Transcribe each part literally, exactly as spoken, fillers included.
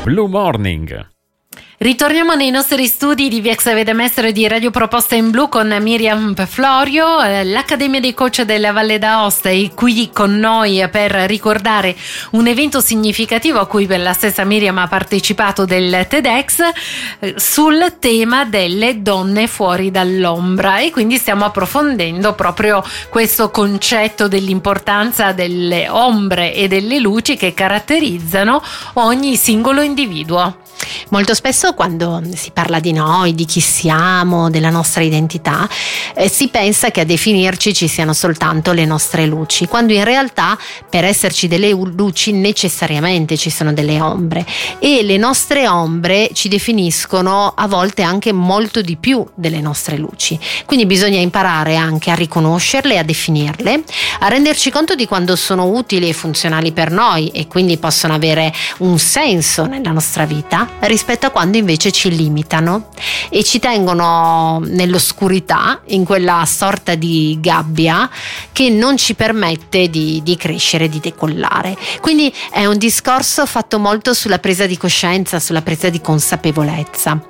Blue Morning. Ritorniamo nei nostri studi di Via Xavier Mestro di Radio Proposta in Blu con Miriam Florio. L'Accademia dei Coach della Valle d'Aosta è qui con noi per ricordare un evento significativo a cui la stessa Miriam ha partecipato, del TEDx, sul tema delle donne fuori dall'ombra, e quindi stiamo approfondendo proprio questo concetto dell'importanza delle ombre e delle luci che caratterizzano ogni singolo individuo. Molto spesso quando si parla di noi, di chi siamo, della nostra identità, eh, si pensa che a definirci ci siano soltanto le nostre luci, quando in realtà per esserci delle luci necessariamente ci sono delle ombre, e le nostre ombre ci definiscono a volte anche molto di più delle nostre luci. Quindi bisogna imparare anche a riconoscerle, a definirle, a renderci conto di quando sono utili e funzionali per noi e quindi possono avere un senso nella nostra vita, rispetto a quando invece ci limitano e ci tengono nell'oscurità, in quella sorta di gabbia che non ci permette di, di crescere, di decollare. Quindi è un discorso fatto molto sulla presa di coscienza, sulla presa di consapevolezza.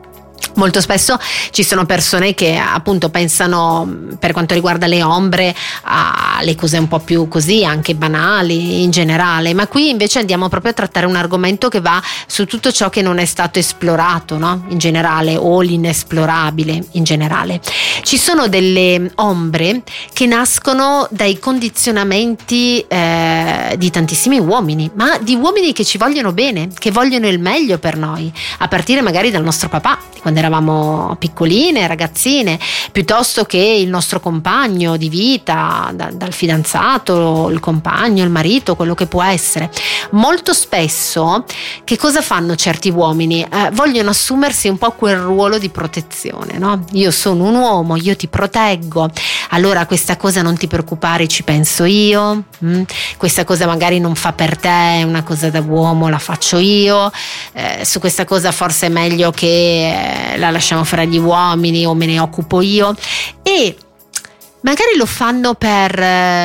Molto spesso ci sono persone che appunto pensano, per quanto riguarda le ombre, alle cose un po' più così, anche banali in generale, ma qui invece andiamo proprio a trattare un argomento che va su tutto ciò che non è stato esplorato, no? In generale, o l'inesplorabile in generale. Ci sono delle ombre che nascono dai condizionamenti eh, di tantissimi uomini, ma di uomini che ci vogliono bene, che vogliono il meglio per noi, a partire magari dal nostro papà, quando eravamo piccoline, ragazzine, piuttosto che il nostro compagno di vita, da, dal fidanzato, il compagno, il marito, quello che può essere. Molto spesso che cosa fanno certi uomini? Eh, vogliono assumersi un po' quel ruolo di protezione, no? Io sono un uomo, io ti proteggo, allora questa cosa non ti preoccupare, ci penso io, mm? Questa cosa magari non fa per te, è una cosa da uomo, la faccio io, eh, su questa cosa forse è meglio che eh, la lasciamo fare agli uomini o me ne occupo io, e magari lo fanno per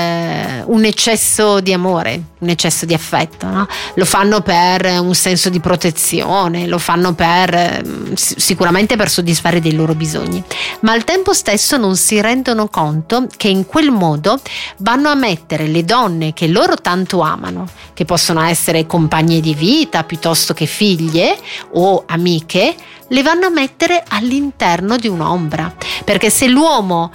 eh, un eccesso di amore, un eccesso di affetto, no? Lo fanno per un senso di protezione, lo fanno per eh, sicuramente per soddisfare dei loro bisogni, ma al tempo stesso non si rendono conto che in quel modo vanno a mettere le donne che loro tanto amano, che possono essere compagne di vita piuttosto che figlie o amiche, le vanno a mettere all'interno di un'ombra, perché se l'uomo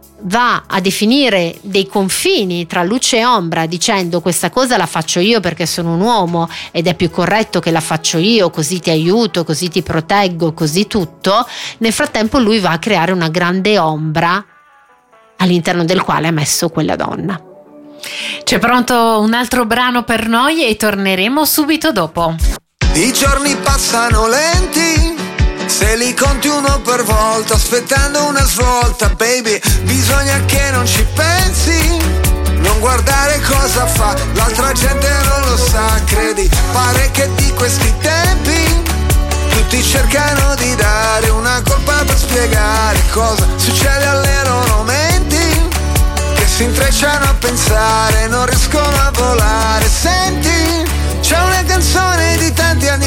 va a definire dei confini tra luce e ombra dicendo questa cosa la faccio io perché sono un uomo ed è più corretto che la faccio io, così ti aiuto, così ti proteggo, così tutto, nel frattempo lui va a creare una grande ombra all'interno del quale ha messo quella donna. C'è pronto un altro brano per noi e torneremo subito dopo. I giorni passano lenti, se li conti uno per volta, aspettando una svolta, baby, bisogna che non ci pensi, non guardare cosa fa, l'altra gente non lo sa, credi, pare che di questi tempi tutti cercano di dare una colpa per spiegare cosa succede alle loro menti, che si intrecciano a pensare, non riescono a volare. Senti, c'è una canzone di tanti anni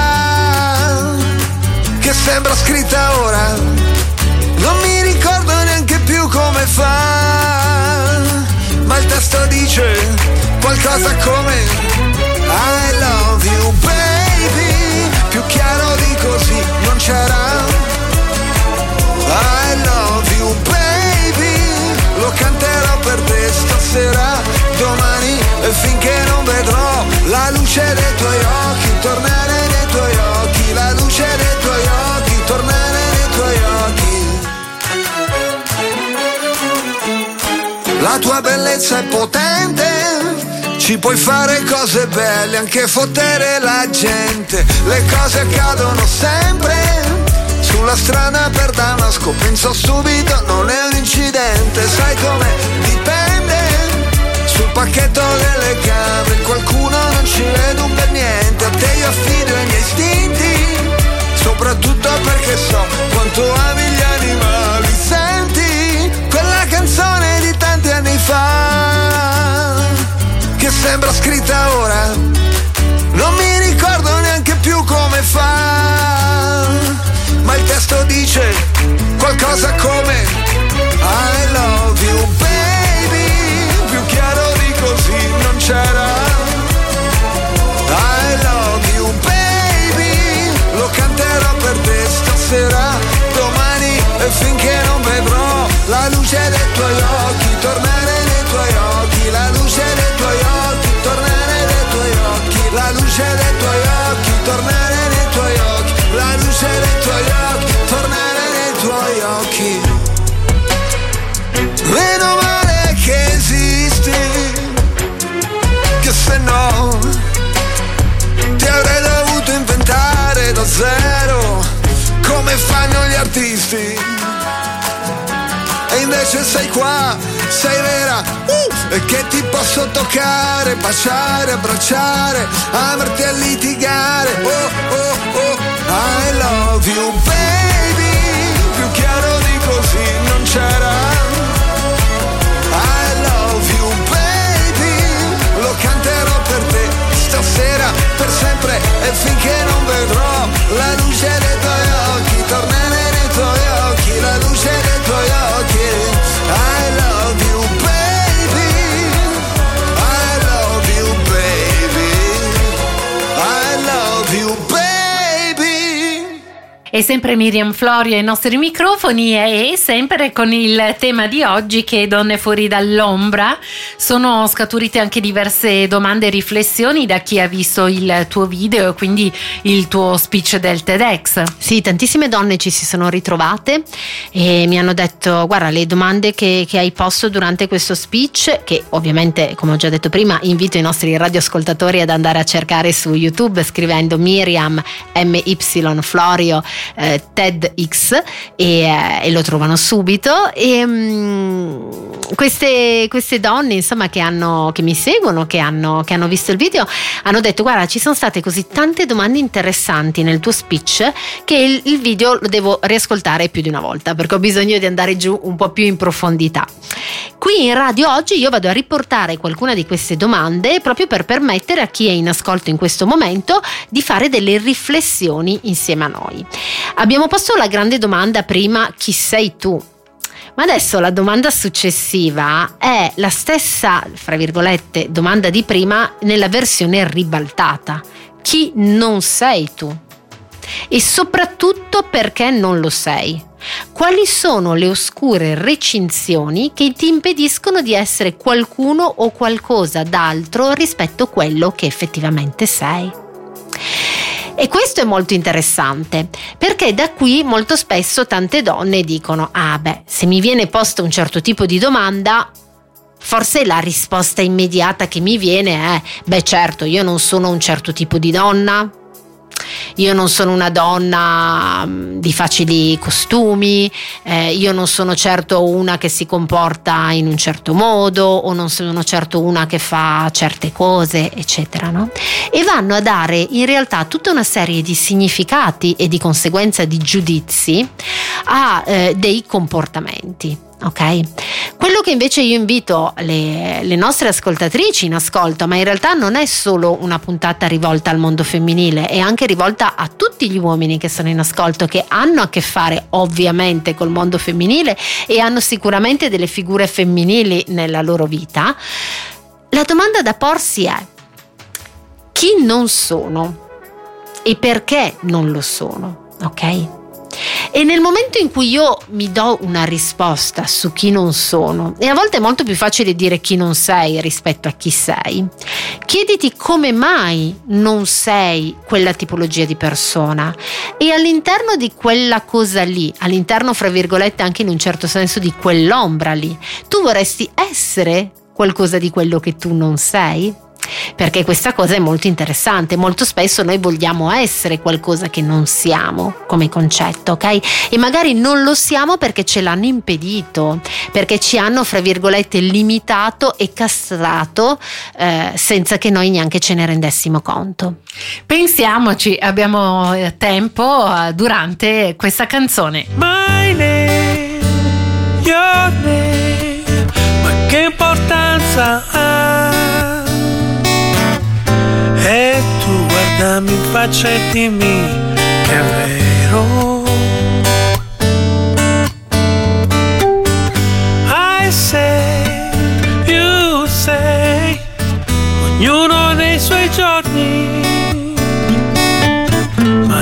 fa che sembra scritta ora, non mi ricordo neanche più come fa, ma il testo dice qualcosa come I love you baby, più chiaro di così non c'era. I love you baby, lo canterò per te stasera, domani, e finché non vedrò la luce dei tuoi occhi, tornare nei tuoi occhi, la luce dei tuoi occhi, tornare nei tuoi occhi. La tua bellezza è potente, ci puoi fare cose belle, anche fottere la gente, le cose accadono sempre, sulla strada per Damasco penso subito, non è un incidente, sai come dipende, sul pacchetto delle camere qualcuno non ci vedo per niente, a te io affido i miei istinti, soprattutto perché so quanto ami gli animali. Senti quella canzone di tanti anni fa che sembra scritta ora, non mi ricordo neanche più qualcosa come I love you baby, più chiaro di così non c'era. I love you baby, lo canterò per te stasera, domani e finché non vedrò la luce dei tuoi occhi, tornare nei tuoi occhi, la luce dei tuoi occhi, tornare nei tuoi occhi, la luce dei tuoi occhi, tornare nei tuoi occhi, la luce dei tuoi occhi, tornare nei tuoi occhi. Meno male che esisti, che se no ti avrei dovuto inventare da zero, come fanno gli artisti. E invece sei qua, sei vera, uh, e che ti posso toccare, baciare, abbracciare, amarti a litigare. Oh, oh, oh, I love you baby, più chiaro di così non c'era. I love you baby, lo canterò per te stasera, per sempre e finché non vedrò la luce dei tuoi occhi, tornare nei tuoi occhi, la luce dei tuoi occhi. I love you baby, I love you baby, I love you baby. E sempre Miriam Florio ai nostri microfoni, e sempre con il tema di oggi, che Donne fuori dall'ombra. Sono scaturite anche diverse domande e riflessioni da chi ha visto il tuo video e quindi il tuo speech del TEDx. Sì, tantissime donne ci si sono ritrovate e mi hanno detto: guarda, le domande che, che hai posto durante questo speech, che ovviamente, come ho già detto prima, invito i nostri radioascoltatori ad andare a cercare su YouTube scrivendo Miriam M Y Florio eh, TEDx e, eh, e lo trovano subito. E mh, queste, queste donne, insomma, che hanno che mi seguono, che hanno, che hanno visto il video, hanno detto: guarda, ci sono state così tante domande interessanti nel tuo speech che il, il video lo devo riascoltare più di una volta, perché ho bisogno di andare giù un po' più in profondità. Qui in radio oggi io vado a riportare qualcuna di queste domande proprio per permettere a chi è in ascolto in questo momento di fare delle riflessioni insieme a noi. Abbiamo posto la grande domanda prima: chi sei tu? Ma adesso la domanda successiva è la stessa, fra virgolette, domanda di prima nella versione ribaltata: chi non sei tu? E soprattutto perché non lo sei? Quali sono le oscure recinzioni che ti impediscono di essere qualcuno o qualcosa d'altro rispetto a quello che effettivamente sei? E questo è molto interessante, perché da qui molto spesso tante donne dicono: ah beh, se mi viene posta un certo tipo di domanda, forse la risposta immediata che mi viene è: beh certo, io non sono un certo tipo di donna, io non sono una donna di facili costumi, eh, io non sono certo una che si comporta in un certo modo, o non sono certo una che fa certe cose, eccetera, no? E vanno a dare in realtà tutta una serie di significati e di conseguenza di giudizi a eh, dei comportamenti. Ok? Quello che invece io invito le, le nostre ascoltatrici in ascolto, ma in realtà non è solo una puntata rivolta al mondo femminile, è anche rivolta a tutti gli uomini che sono in ascolto, che hanno a che fare ovviamente col mondo femminile e hanno sicuramente delle figure femminili nella loro vita. La domanda da porsi è: chi non sono e perché non lo sono? Ok? E nel momento in cui io mi do una risposta su chi non sono, e a volte è molto più facile dire chi non sei rispetto a chi sei, chiediti come mai non sei quella tipologia di persona, e all'interno di quella cosa lì, all'interno fra virgolette anche in un certo senso di quell'ombra lì, tu vorresti essere qualcosa di quello che tu non sei? Perché questa cosa è molto interessante. Molto spesso noi vogliamo essere qualcosa che non siamo come concetto, ok? E magari non lo siamo perché ce l'hanno impedito, perché ci hanno fra virgolette limitato e castrato eh, senza che noi neanche ce ne rendessimo conto. Pensiamoci, abbiamo tempo uh, durante questa canzone. My name, your name, ma che importanza ha? E tu guardami in faccia e dimmi che è vero.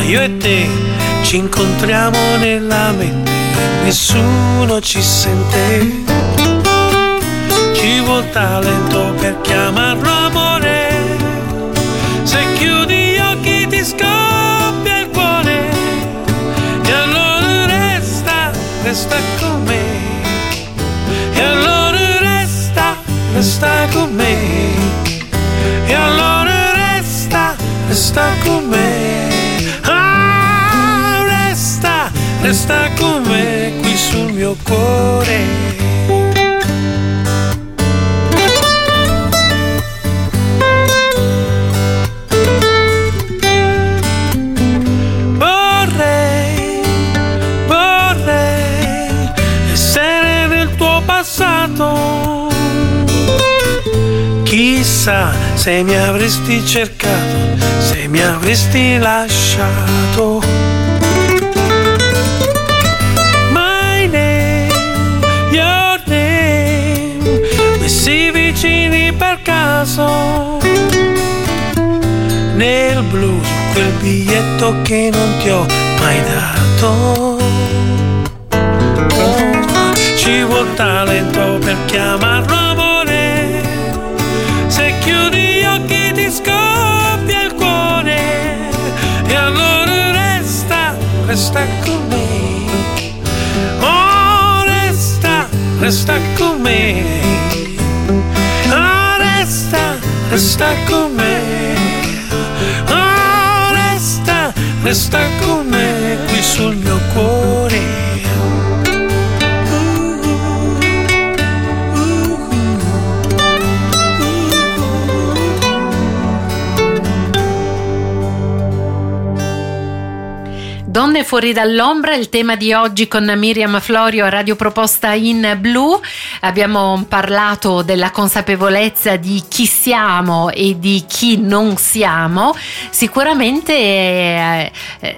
io e te ci incontriamo nella mente, nessuno ci sente. Ci vuol talento per chiamarlo amore, se chiudi gli occhi ti scoppia il cuore, e allora resta, resta con me, e allora resta, resta con me, e allora resta, resta con me, ah, resta, resta con me qui sul mio cuore. Chissà se mi avresti cercato, se mi avresti lasciato. My name, your name, messi vicini per caso, nel blu su quel biglietto che non ti ho mai dato. Ci vuol talento per chiamarlo amore, se chiudi gli occhi ti scoppia il cuore, e allora resta, resta con me, oh resta, resta con me, oh resta, resta con me, oh resta, resta con me qui sul mio cuore. Donne fuori dall'ombra, il tema di oggi con Miriam Florio a Radio Proposta in Blu. Abbiamo parlato della consapevolezza di chi siamo e di chi non siamo. Sicuramente eh,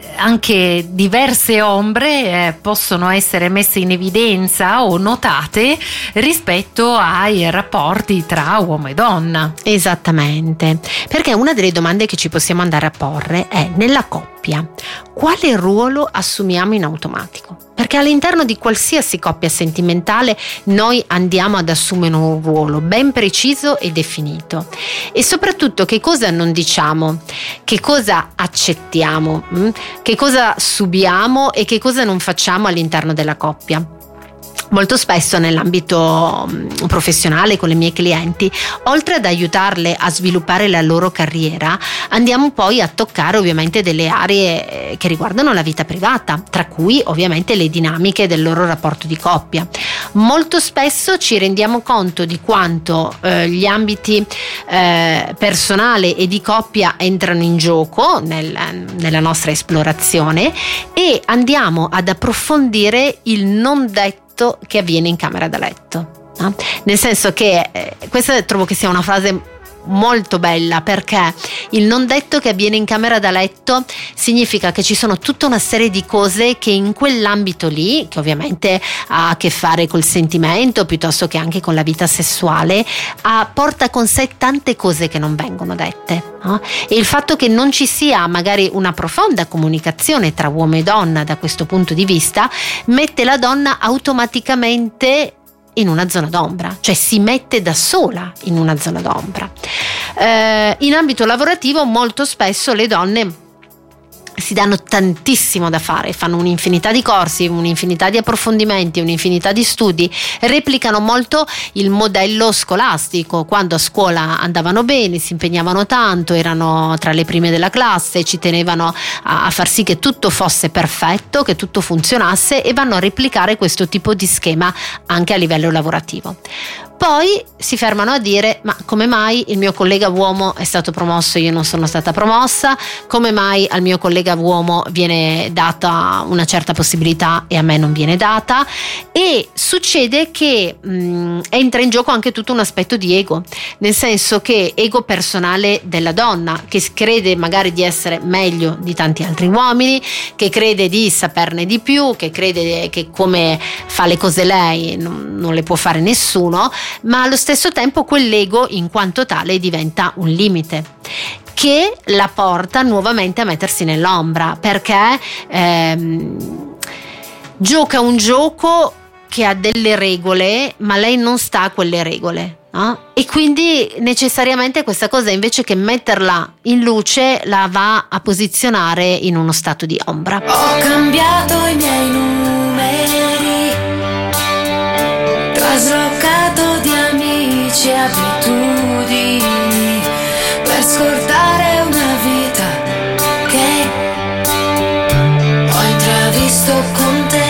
anche diverse ombre eh, possono essere messe in evidenza o notate rispetto ai rapporti tra uomo e donna. Esattamente, perché una delle domande che ci possiamo andare a porre è: nella coppia quale ruolo assumiamo in automatico? Perché all'interno di qualsiasi coppia sentimentale noi andiamo ad assumere un ruolo ben preciso e definito, e soprattutto che cosa non diciamo, che cosa accettiamo, che cosa subiamo e che cosa non facciamo all'interno della coppia. Molto spesso nell'ambito professionale con le mie clienti, oltre ad aiutarle a sviluppare la loro carriera, andiamo poi a toccare ovviamente delle aree che riguardano la vita privata, tra cui ovviamente le dinamiche del loro rapporto di coppia. Molto spesso ci rendiamo conto di quanto eh, gli ambiti eh, personale e di coppia entrano in gioco nel, nella nostra esplorazione, e andiamo ad approfondire il non detto che avviene in camera da letto, no? Nel senso che eh, questa trovo che sia una frase molto bella, perché il non detto che avviene in camera da letto significa che ci sono tutta una serie di cose che in quell'ambito lì, che ovviamente ha a che fare col sentimento piuttosto che anche con la vita sessuale, ha, porta con sé tante cose che non vengono dette, no? E il fatto che non ci sia magari una profonda comunicazione tra uomo e donna da questo punto di vista mette la donna automaticamente in una zona d'ombra, cioè si mette da sola in una zona d'ombra. Eh, in ambito lavorativo molto spesso le donne si danno tantissimo da fare, fanno un'infinità di corsi, un'infinità di approfondimenti, un'infinità di studi, replicano molto il modello scolastico. Quando a scuola andavano bene, si impegnavano tanto, erano tra le prime della classe, ci tenevano a, a far sì che tutto fosse perfetto, che tutto funzionasse, e vanno a replicare questo tipo di schema anche a livello lavorativo. Poi si fermano a dire: ma come mai il mio collega uomo è stato promosso e io non sono stata promossa? Come mai al mio collega uomo viene data una certa possibilità e a me non viene data? E succede che mh, entra in gioco anche tutto un aspetto di ego, nel senso che ego personale della donna, che crede magari di essere meglio di tanti altri uomini, che crede di saperne di più, che crede che come fa le cose lei non, non le può fare nessuno, ma allo stesso tempo quell'ego in quanto tale diventa un limite che la porta nuovamente a mettersi nell'ombra, perché ehm, gioca un gioco che ha delle regole, ma lei non sta a quelle regole. No? E quindi necessariamente questa cosa, invece che metterla in luce, la va a posizionare in uno stato di ombra. Ho cambiato i miei numeri, traslocato di amici e abitudini, per scordare una vita che ho intravisto con te.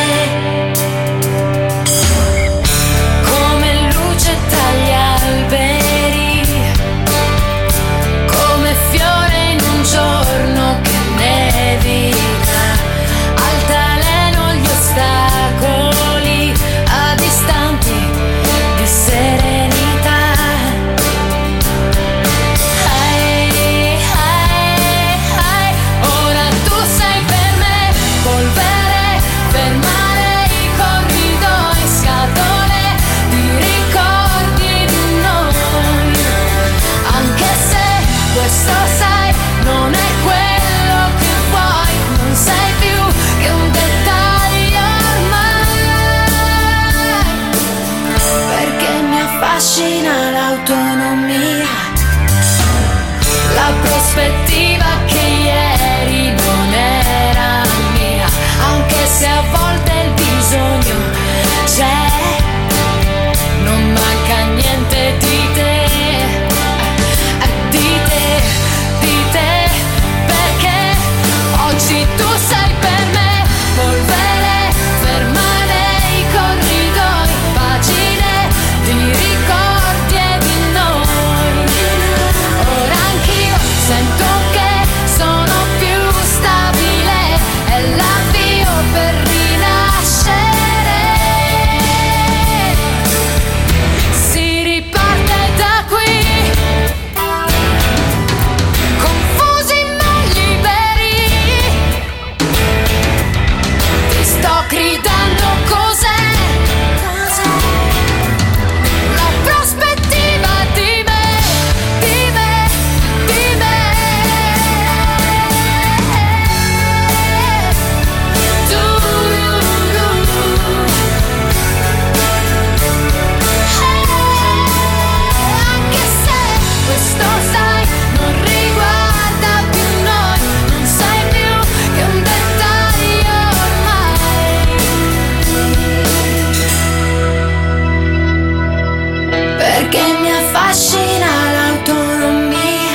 L'autonomia, la prospettiva che ieri non era mia, anche se a volte il bisogno c'è, non manca niente di te, di te, di te, perché oggi tu sei per me, polvere, fermare i corridoi, pagine di ricordo. Sento che sono più stabile, è l'avvio per rinascere. Si riparte da qui, confusi ma liberi. Ti sto gridando cos'è? La prospettiva di me, di me, di me. Perché mi affascina l'autonomia,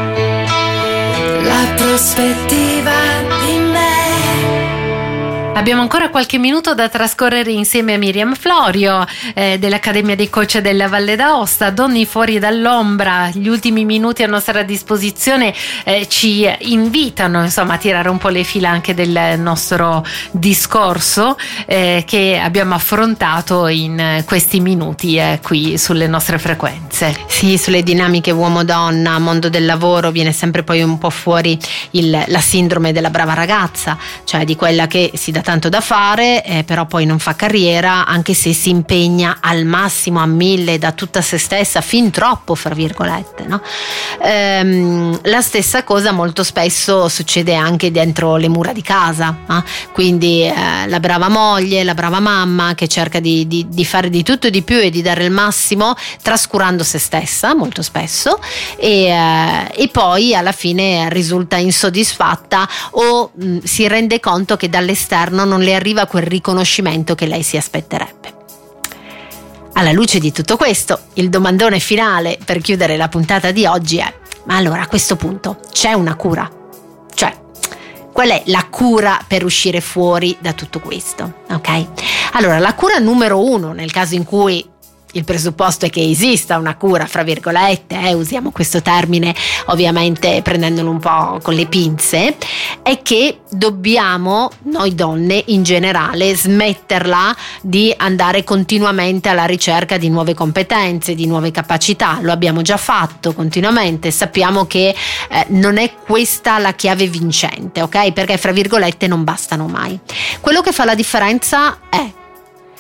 la prospettiva di me. Abbiamo ancora qualche minuto da trascorrere insieme a Miriam Florio eh, dell'Accademia dei Coach della Valle d'Aosta. Donne fuori dall'ombra, gli ultimi minuti a nostra disposizione eh, ci invitano insomma a tirare un po' le fila anche del nostro discorso eh, che abbiamo affrontato in questi minuti eh, qui sulle nostre frequenze. Sì, sulle dinamiche uomo-donna, mondo del lavoro, viene sempre poi un po' fuori il, la sindrome della brava ragazza, cioè di quella che si dà tanto da fare eh, però poi non fa carriera, anche se si impegna al massimo, a mille, da tutta se stessa, fin troppo fra virgolette, no? Ehm, la stessa cosa molto spesso succede anche dentro le mura di casa, no? Quindi eh, la brava moglie, la brava mamma che cerca di, di, di fare di tutto e di più e di dare il massimo, trascurando se stessa molto spesso e, eh, e poi alla fine risulta insoddisfatta o mh, si rende conto che dall'esterno non le arriva quel riconoscimento che lei si aspetterebbe. Alla luce di tutto questo, il domandone finale per chiudere la puntata di oggi è: ma allora a questo punto c'è una cura? Cioè, qual è la cura per uscire fuori da tutto questo? Ok? Allora, la cura numero uno, nel caso in cui il presupposto è che esista una cura, fra virgolette, eh, usiamo questo termine ovviamente prendendolo un po' con le pinze, è che dobbiamo, noi donne in generale, smetterla di andare continuamente alla ricerca di nuove competenze, di nuove capacità. Lo abbiamo già fatto continuamente, sappiamo che eh, non è questa la chiave vincente, ok? Perché fra virgolette non bastano mai. Quello che fa la differenza è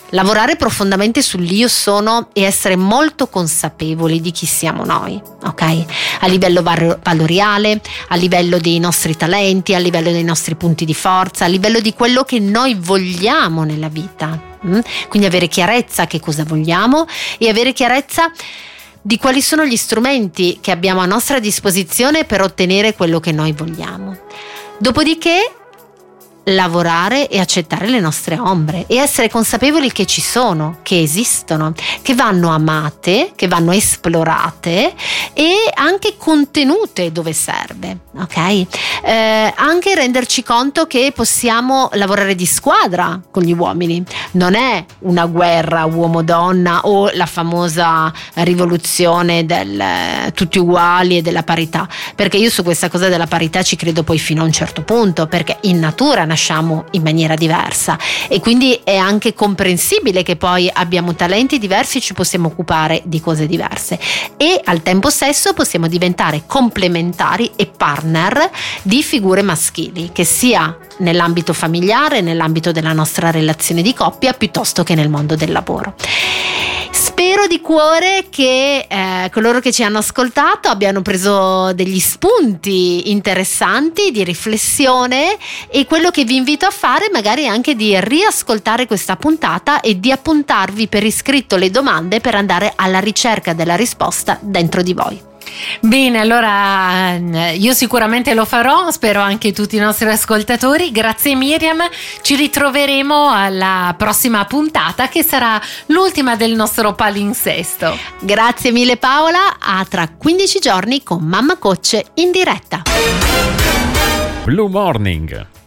lavorare profondamente sull'io sono e essere molto consapevoli di chi siamo noi, ok? A livello var- valoriale, a livello dei nostri talenti, a livello dei nostri punti di forza, a livello di quello che noi vogliamo nella vita. Mm? Quindi avere chiarezza che cosa vogliamo e avere chiarezza di quali sono gli strumenti che abbiamo a nostra disposizione per ottenere quello che noi vogliamo. Dopodiché lavorare e accettare le nostre ombre e essere consapevoli che ci sono, che esistono, che vanno amate, che vanno esplorate e anche contenute dove serve, ok? Eh, anche renderci conto che possiamo lavorare di squadra con gli uomini, non è una guerra uomo-donna o la famosa rivoluzione del eh, tutti uguali e della parità, perché io su questa cosa della parità ci credo poi fino a un certo punto, perché in natura nasciamo in maniera diversa e quindi è anche comprensibile che poi abbiamo talenti diversi e ci possiamo occupare di cose diverse e al tempo stesso possiamo diventare complementari e partner di figure maschili, che sia nell'ambito familiare, nell'ambito della nostra relazione di coppia, piuttosto che nel mondo del lavoro. Spero di cuore che eh, coloro che ci hanno ascoltato abbiano preso degli spunti interessanti di riflessione e quello che vi invito a fare magari è anche di riascoltare questa puntata e di appuntarvi per iscritto le domande per andare alla ricerca della risposta dentro di voi. Bene, allora io sicuramente lo farò, spero anche tutti i nostri ascoltatori. Grazie Miriam, ci ritroveremo alla prossima puntata che sarà l'ultima del nostro palinsesto. Grazie mille Paola, a tra quindici giorni con Mamma Coach in diretta. Blue Morning